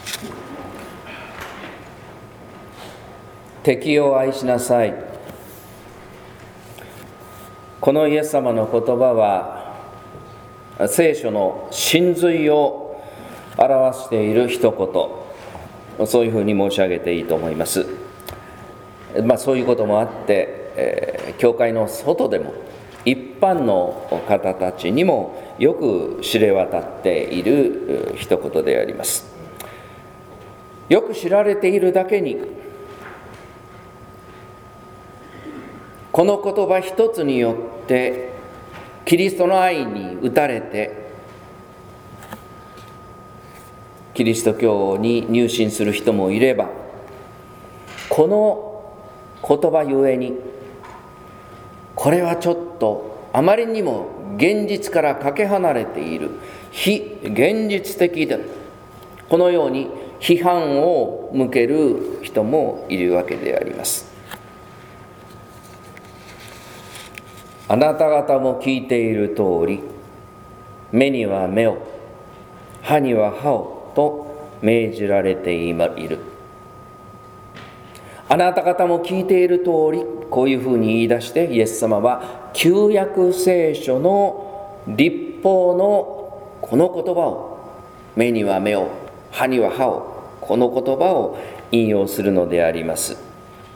敵を愛しなさい。このイエス様の言葉は聖書の真髄を表している一言、そういうふうに申し上げていいと思います。そういうこともあって、教会の外でも一般の方たちにもよく知れ渡っている一言であります。よく知られているだけに、この言葉一つによってキリストの愛に打たれてキリスト教に入信する人もいれば、この言葉ゆえにこれはちょっとあまりにも現実からかけ離れている、非現実的だ、このように批判を向ける人もいるわけであります。あなた方も聞いている通り、目には目を、歯には歯をと命じられている。あなた方も聞いている通り、こういうふうに言い出して、イエス様は旧約聖書の律法のこの言葉を、目には目を、歯には歯を、この言葉を引用するのであります。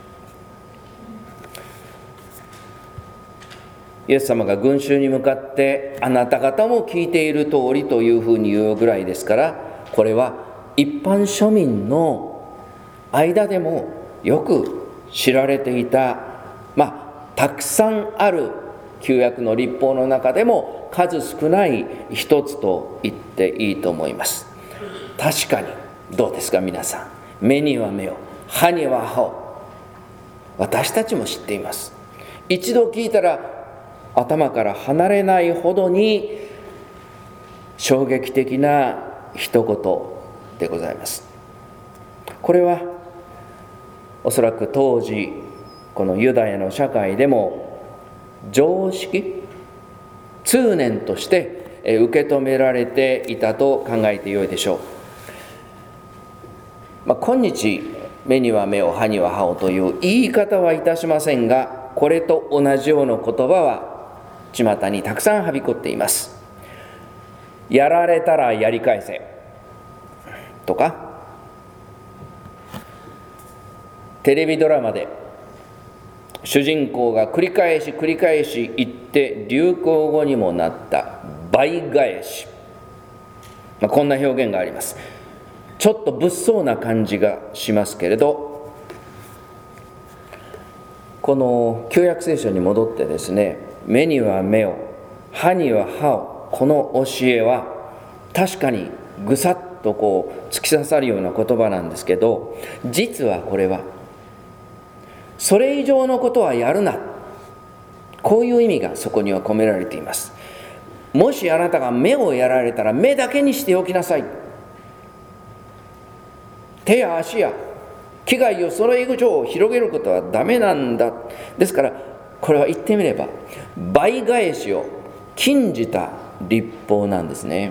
イエス様が群衆に向かってあなた方も聞いている通りというふうに言うぐらいですから、これは一般庶民の間でもよく知られていた、たくさんある旧約の律法の中でも数少ない一つと言っていいと思います。確かにどうですか皆さん、目には目を、歯には歯を、私たちも知っています。一度聞いたら頭から離れないほどに衝撃的な一言でございます。これはおそらく当時このユダヤの社会でも常識、通念として受け止められていたと考えてよいでしょう。今日目には目を、歯には歯をという言い方はいたしませんが、これと同じような言葉は巷にたくさんはびこっています。やられたらやり返せとか、テレビドラマで主人公が繰り返し言って流行語にもなった倍返し、こんな表現があります。ちょっと物騒な感じがしますけれど、この旧約聖書に戻ってですね、目には目を、歯には歯を、この教えは確かにぐさっと突き刺さるような言葉なんですけど、実はこれはそれ以上のことはやるな、こういう意味がそこには込められています。もしあなたが目をやられたら目だけにしておきなさい。手や足や危害をそれ以上広げることはダメなんだ。ですからこれは言ってみれば倍返しを禁じた律法なんですね。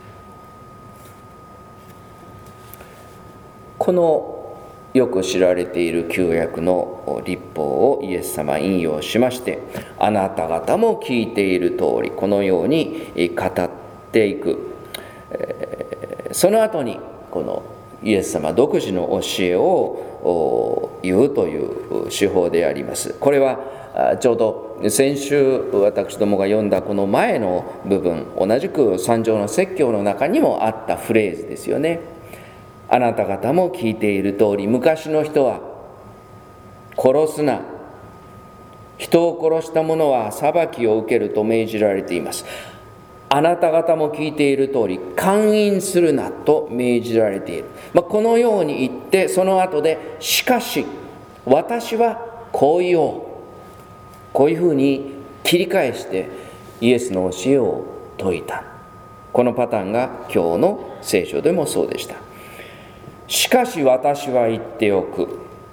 このよく知られている旧約の律法をイエス様は引用しまして、あなた方も聞いている通り、このように語っていく。その後にこのイエス様独自の教えを言うという手法であります。これはちょうど先週私どもが読んだこの前の部分、同じく三条の説教の中にもあったフレーズですよね。あなた方も聞いている通り、昔の人は殺すな、人を殺した者は裁きを受けると命じられています。あなた方も聞いている通り、姦淫するなと命じられている。このように言って、その後でしかし私はこう言おう、こういうふうに切り返してイエスの教えを説いた。このパターンが今日の聖書でもそうでした。しかし私は言っておく、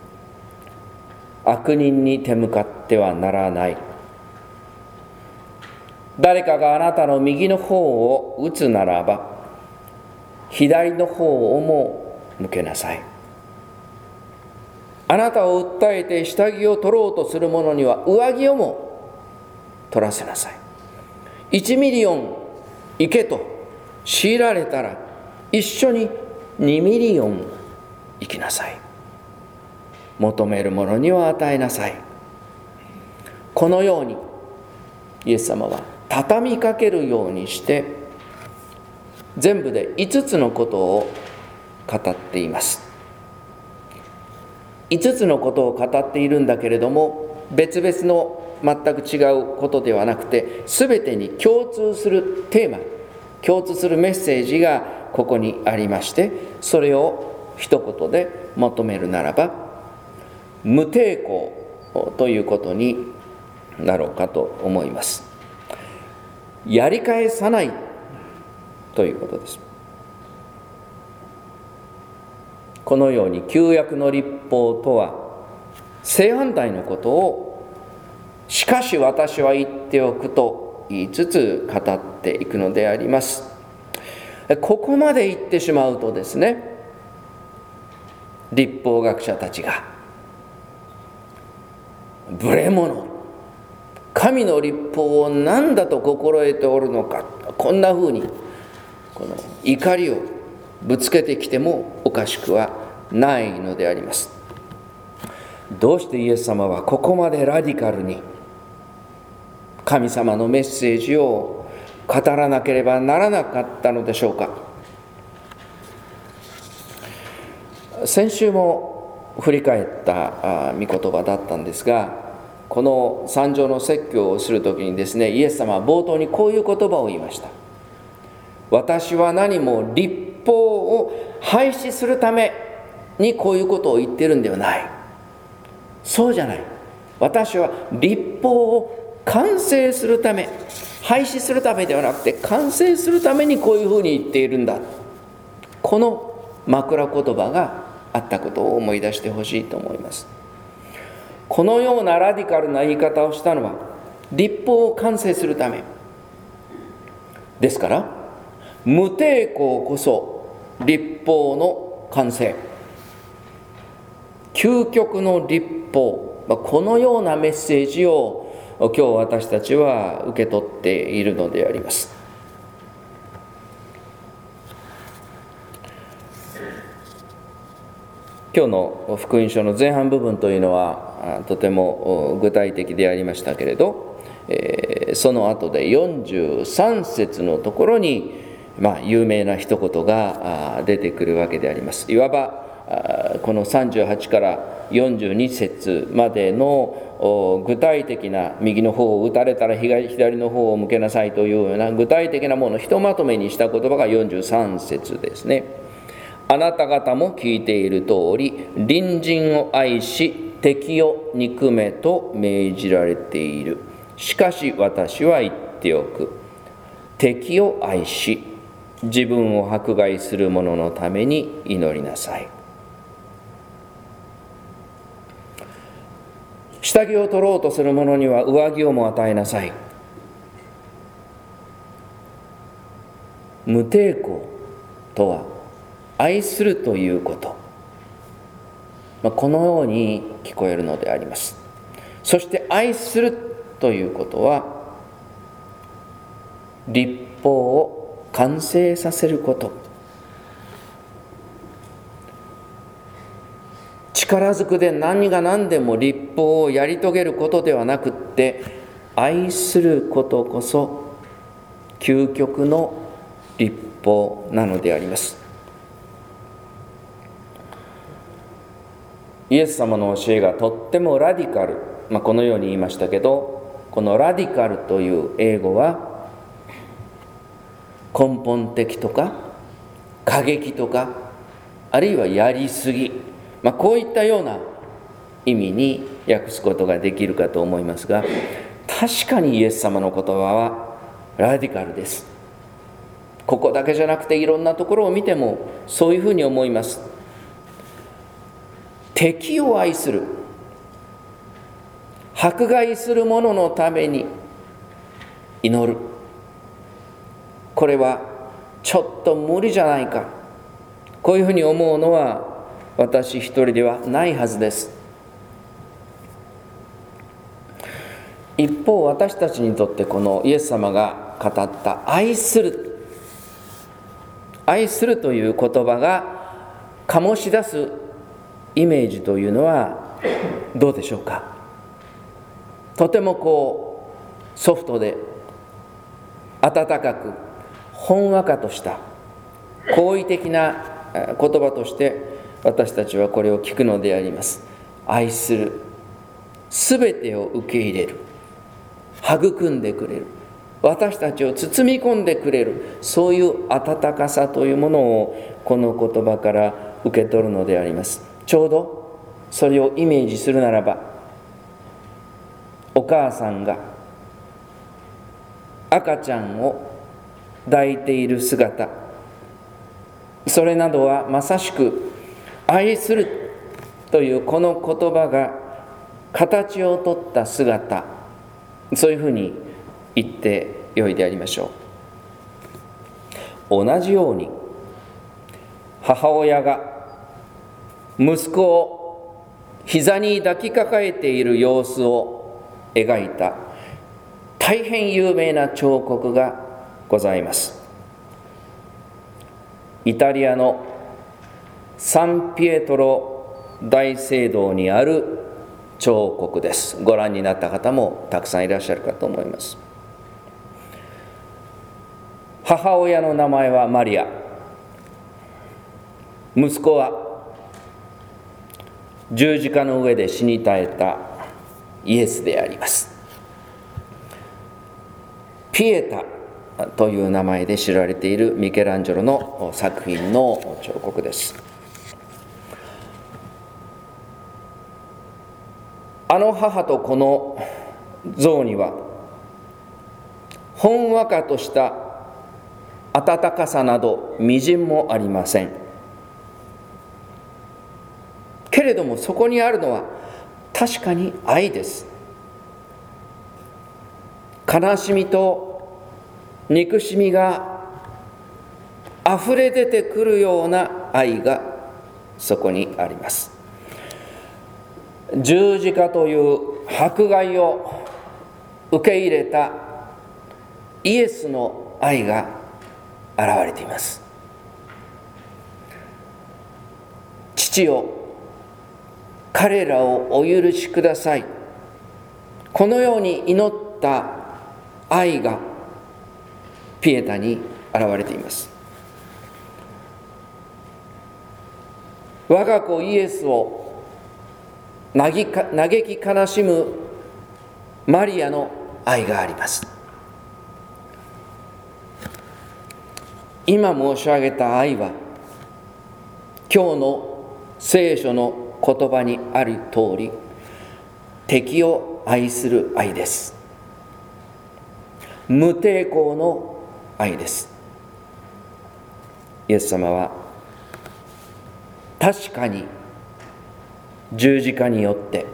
悪人に手向かってはならない。誰かがあなたの右の方を打つならば、左の方をも向けなさい。あなたを訴えて下着を取ろうとする者には上着をも取らせなさい。1ミリオン行けと強いられたら一緒に2ミリオン行きなさい。求める者には与えなさい。このようにイエス様は畳みかけるようにして全部で5つのことを語っています。5つのことを語っているんだけれども、別々の全く違うことではなくて、全てに共通するテーマ、共通するメッセージがここにありまして、それを一言でまとめるならば、無抵抗ということになろうかと思います。やり返さないということです。このように旧約の律法とは正反対のことをしかし私は言っておくと言いつつ語っていくのであります。ここまで言ってしまうとですね、律法学者たちが無礼者、神の律法を何だと心得ておるのか、こんなふうにこの怒りをぶつけてきてもおかしくはないのであります。どうしてイエス様はここまでラディカルに神様のメッセージを語らなければならなかったのでしょうか。先週も振り返った御言葉だったんですが、この三条の説教をするときにですね、イエス様は冒頭にこういう言葉を言いました。私は何も律法を廃止するためにこういうことを言ってるんではない。そうじゃない。私は律法を完成するため、廃止するためではなくて完成するためにこういうふうに言っているんだ。この枕言葉があったことを思い出してほしいと思います。このようなラディカルな言い方をしたのは律法を完成するためですから、無抵抗こそ律法の完成、究極の律法、このようなメッセージを今日私たちは受け取っているのであります。今日の福音書の前半部分というのはとても具体的でありましたけれど、その後で43節のところに有名な一言が出てくるわけであります。いわばこの38から42節までの具体的な右の方を打たれたら左の方を向けなさいというような具体的なものをひとまとめにした言葉が43節ですね。あなた方も聞いている通り、隣人を愛し敵を憎めと命じられている。しかし私は言っておく。敵を愛し自分を迫害する者のために祈りなさい。下着を取ろうとする者には上着をも与えなさい。無抵抗とは愛するということ、このように聞こえるのであります。そして愛するということは律法を完成させること、力ずくで何が何でも律法をやり遂げることではなくって、愛することこそ究極の律法なのであります。イエス様の教えがとってもラディカル、このように言いましたけど、このラディカルという英語は根本的とか過激とか、あるいはやりすぎ、こういったような意味に訳すことができるかと思いますが、確かにイエス様の言葉はラディカルです。ここだけじゃなくていろんなところを見てもそういうふうに思います。敵を愛する、迫害する者のために祈る、これはちょっと無理じゃないか、 こういうふうに思うのは私一人ではないはずです。一方、私たちにとってこのイエス様が語った愛するという言葉が醸し出すイメージというのはどうでしょうか。とてもソフトで温かくほんわかとした好意的な言葉として私たちはこれを聞くのであります。愛する、すべてを受け入れる、育んでくれる、私たちを包み込んでくれる、そういう温かさというものをこの言葉から受け取るのであります。ちょうどそれをイメージするならば、お母さんが赤ちゃんを抱いている姿、それなどはまさしく愛するというこの言葉が形をとった姿、そういうふうに言ってよいでありましょう。同じように母親が息子を膝に抱きかかえている様子を描いた大変有名な彫刻がございます。イタリアのサンピエトロ大聖堂にある彫刻です。ご覧になった方もたくさんいらっしゃるかと思います。母親の名前はマリア、息子は十字架の上で死に絶えたイエスであります。ピエタという名前で知られているミケランジェロの作品の彫刻です。あの母とこの像にはほんわかとした温かさなどみじんもありません。けれどもそこにあるのは確かに愛です。悲しみと憎しみがあふれ出てくるような愛がそこにあります。十字架という迫害を受け入れたイエスの愛が現れています。父よ、彼らをお許しください。このように祈った愛がピエタに現れています。我が子イエスを嘆き悲しむマリアの愛があります。今申し上げた愛は今日の聖書の言葉にある通り、敵を愛する愛です。無抵抗の愛です。イエス様は確かに十字架によって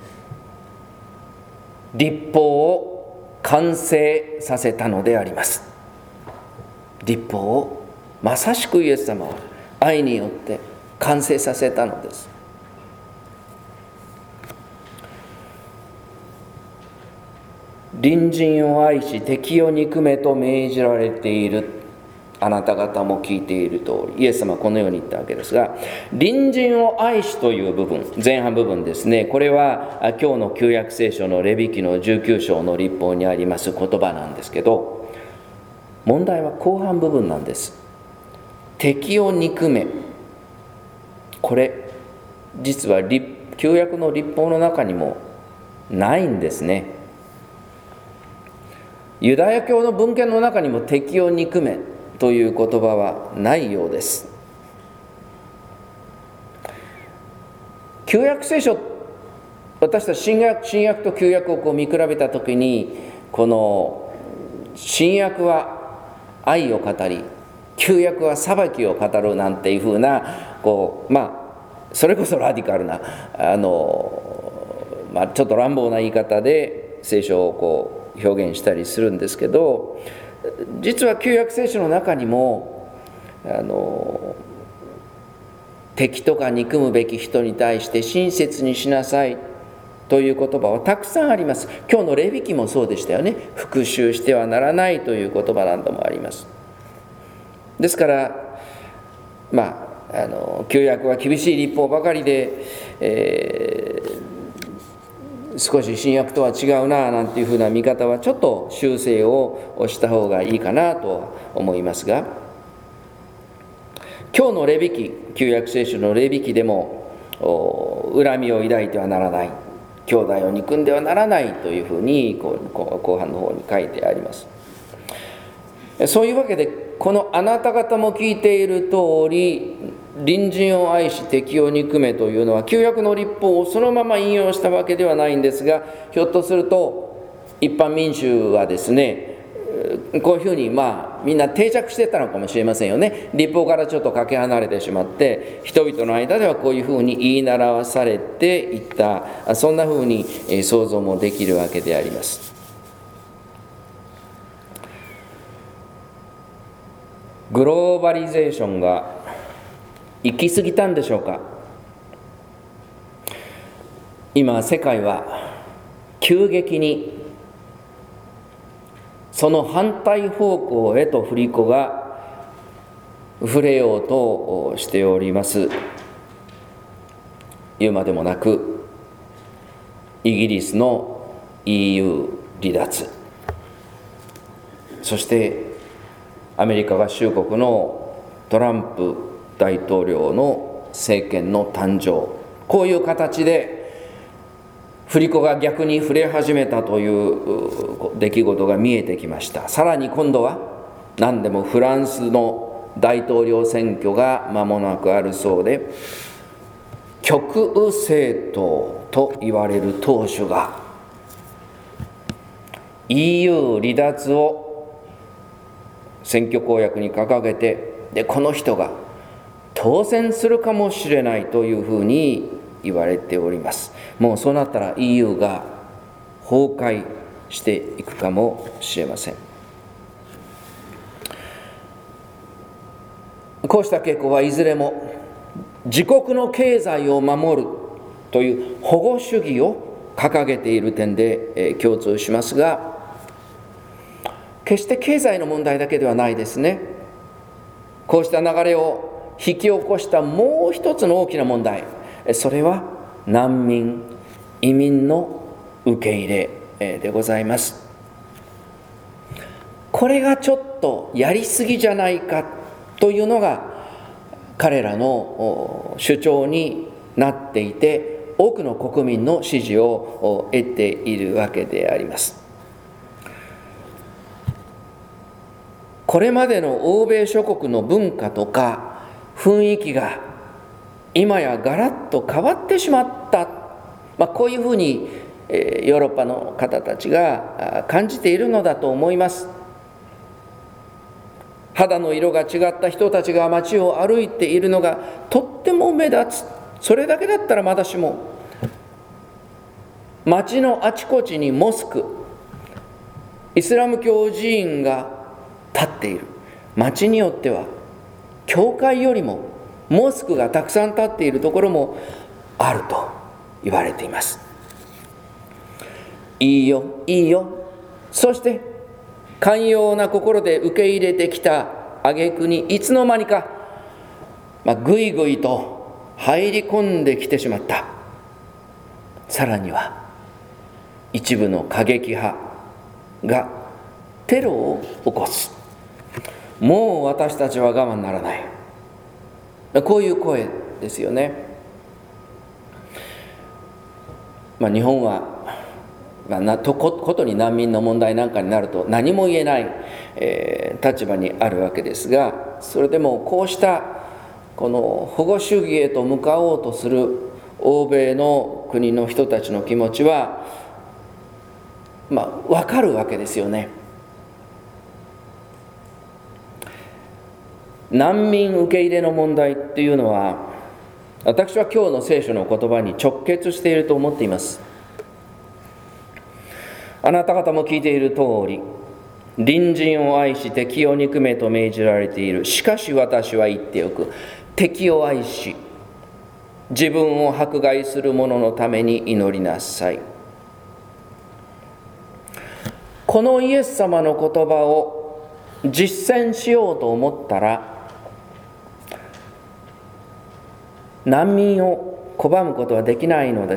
律法を完成させたのであります。律法をまさしくイエス様は愛によって完成させたのです。隣人を愛し敵を憎めと命じられているあなた方も聞いている通り、イエス様はこのように言ったわけですが、隣人を愛しという部分、前半部分ですね、これは今日の旧約聖書のレビ記の19章の律法にあります言葉なんですけど、問題は後半部分なんです。敵を憎め、これ実は旧約の律法の中にもないんですね。ユダヤ教の文献の中にも敵を憎めという言葉はないようです。旧約聖書、私たち新約と旧約を見比べたときに、この新約は愛を語り、旧約は裁きを語るなんていうふうなそれこそラディカルなちょっと乱暴な言い方で聖書を表現したりするんですけど、 敵とか憎むべき人に対して親切にしなさいという言葉はたくさんあります。今日のレビ記もそうでしたよね。復讐してはならないという言葉などもあります。ですから旧約は厳しい律法ばかりで、少し新約とは違うななんていうふうな見方はちょっと修正をした方がいいかなと思いますが、今日のレビ記、旧約聖書のレビ記でも恨みを抱いてはならない、兄弟を憎んではならないというふうに後半の方に書いてあります。そういうわけで、このあなた方も聞いている通り隣人を愛し敵を憎めというのは旧約の律法をそのまま引用したわけではないんですが、ひょっとすると一般民衆はですね、こういうふうにみんな定着してたのかもしれませんよね。律法からちょっとかけ離れてしまって、人々の間ではこういうふうに言い習わされていった、そんなふうに想像もできるわけであります。グローバリゼーションが行き過ぎたんでしょうか。今世界は急激にその反対方向へと振り子が触れようとしております。言うまでもなく、イギリスの EU 離脱、そしてアメリカ合衆国のトランプ大統領の政権の誕生、こういう形で振り子が逆に触れ始めたという出来事が見えてきました。さらに今度は何でもフランスの大統領選挙が間もなくあるそうで、極右政党と言われる党首が EU 離脱を選挙公約に掲げて、でこの人が当選するかもしれないというふうに言われております。もうそうなったら EU が崩壊していくかもしれません。こうした傾向はいずれも自国の経済を守るという保護主義を掲げている点で共通しますが、決して経済の問題だけではないですね。こうした流れを引き起こしたもう一つの大きな問題、それは難民・移民の受け入れでございます。これがちょっとやりすぎじゃないかというのが彼らの主張になっていて、多くの国民の支持を得ているわけであります。これまでの欧米諸国の文化とか雰囲気が今やガラッと変わってしまった、こういうふうにヨーロッパの方たちが感じているのだと思います。肌の色が違った人たちが街を歩いているのがとっても目立つ。それだけだったらまだしも、街のあちこちにモスク、イスラム教寺院が立っている。町によっては教会よりもモスクがたくさん立っているところもあると言われています。いいよいいよ、そして寛容な心で受け入れてきた挙句にいつの間にか、ぐいぐいと入り込んできてしまった。さらには一部の過激派がテロを起こす。もう私たちは我慢ならない、こういう声ですよね。日本はことに難民の問題なんかになると何も言えない、立場にあるわけですが、それでもこうしたこの保護主義へと向かおうとする欧米の国の人たちの気持ちは分かるわけですよね。難民受け入れの問題っていうのは、私は今日の聖書の言葉に直結していると思っています。あなた方も聞いている通り、隣人を愛し敵を憎めと命じられている。しかし私は言っておく。敵を愛し自分を迫害する者のために祈りなさい。このイエス様の言葉を実践しようと思ったら、難民を拒むことはできないのです。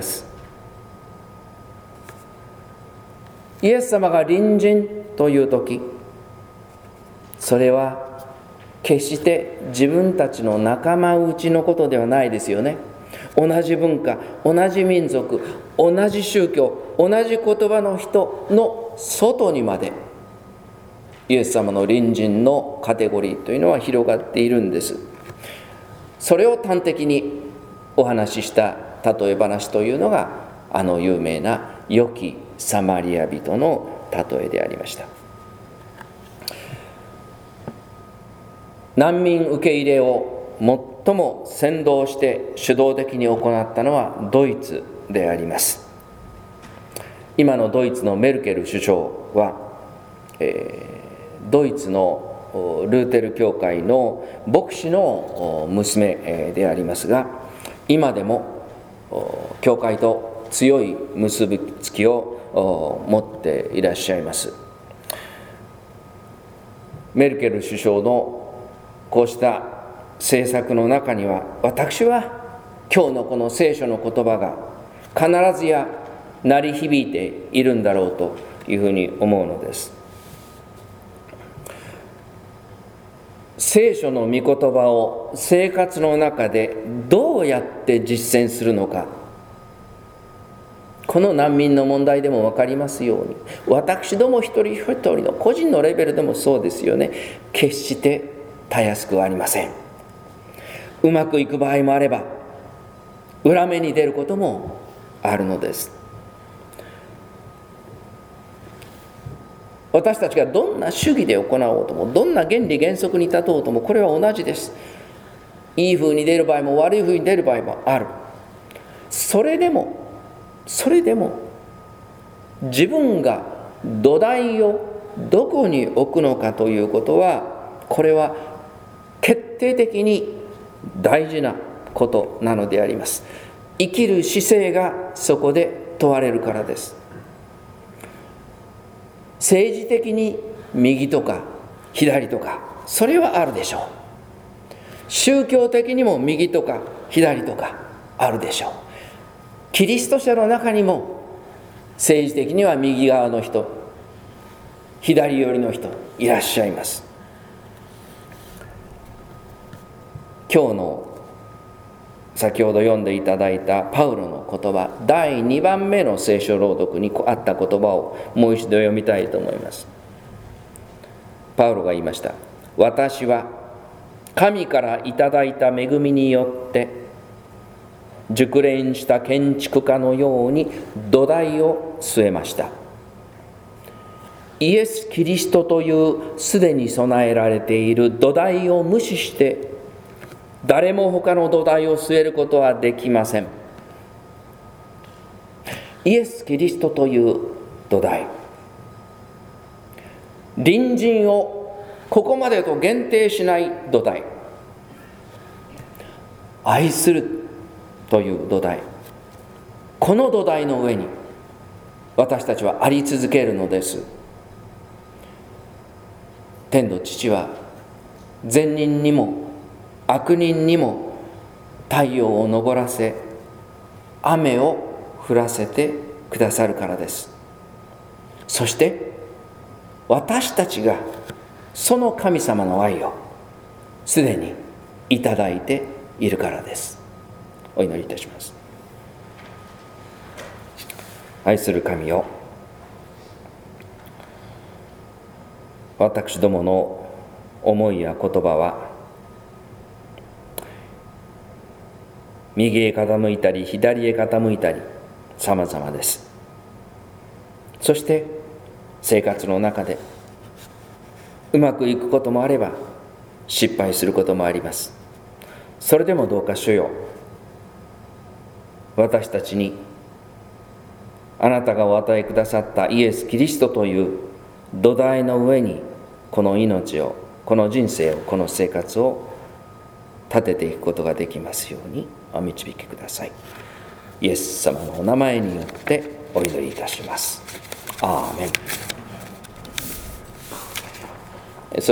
イエス様が隣人というとき、それは決して自分たちの仲間内のことではないですよね。同じ文化、同じ民族、同じ宗教、同じ言葉の人の外にまでイエス様の隣人のカテゴリーというのは広がっているんです。それを端的にお話しした例え話というのが、あの有名な良きサマリア人の例えでありました。難民受け入れを最も先導して主導的に行ったのはドイツであります。今のドイツのメルケル首相は、ドイツのルーテル教会の牧師の娘でありますが、今でも教会と強い結びつきを持っていらっしゃいます。メルケル首相のこうした政策の中には、私は今日のこの聖書の言葉が必ずや鳴り響いているんだろうというふうに思うのです。聖書の御言葉を生活の中でどうやって実践するのか、この難民の問題でも分かりますように、私ども一人一人の個人のレベルでもそうですよね。決してたやすくはありません。うまくいく場合もあれば、裏目に出ることもあるのです。私たちがどんな主義で行おうとも、どんな原理原則に立とうとも、これは同じです。いい風に出る場合も悪い風に出る場合もある。それでも自分が土台をどこに置くのかということは、これは決定的に大事なことなのであります。生きる姿勢がそこで問われるからです。政治的に右とか左とか、それはあるでしょう。宗教的にも右とか左とかあるでしょう。キリスト者の中にも政治的には右側の人、左寄りの人いらっしゃいます。今日の先ほど読んでいただいたパウロの言葉、第2番目の聖書朗読にあった言葉をもう一度読みたいと思います。パウロが言いました。私は神からいただいた恵みによって熟練した建築家のように土台を据えました。イエス・キリストというすでに備えられている土台を無視して誰も他の土台を据えることはできません。イエス・キリストという土台、隣人をここまでと限定しない土台、愛するという土台、この土台の上に私たちはあり続けるのです。天の父は善人にも悪人にも太陽を昇らせ雨を降らせてくださるからです。そして私たちがその神様の愛をすでにいただいているからです。お祈りいたします。愛する神よ、私どもの思いや言葉は右へ傾いたり左へ傾いたり様々です。そして生活の中でうまくいくこともあれば失敗することもあります。それでもどうか主よ、私たちにあなたがお与えくださったイエス・キリストという土台の上にこの命を、この人生を、この生活を立てていくことができますようにお導きください。イエス様のお名前によってお祈りいたします。アーメン。